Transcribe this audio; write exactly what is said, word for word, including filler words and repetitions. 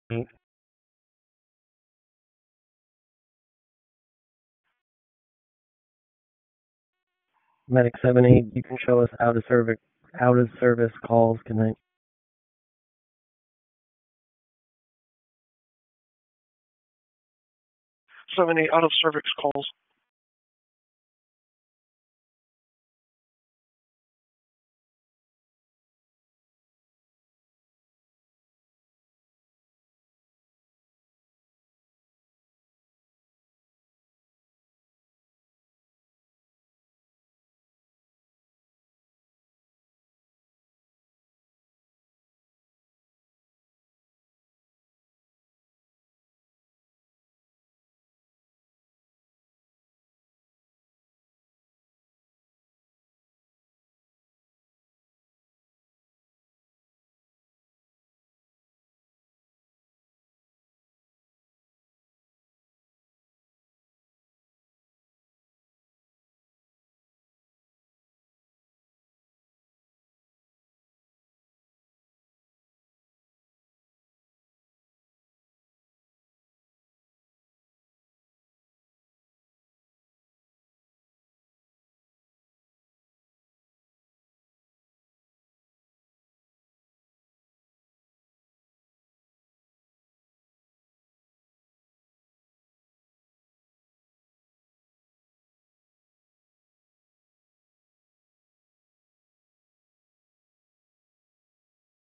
eight. Medic seven eight, you can show us out of service out of service calls. Good night. seven eight out of service calls.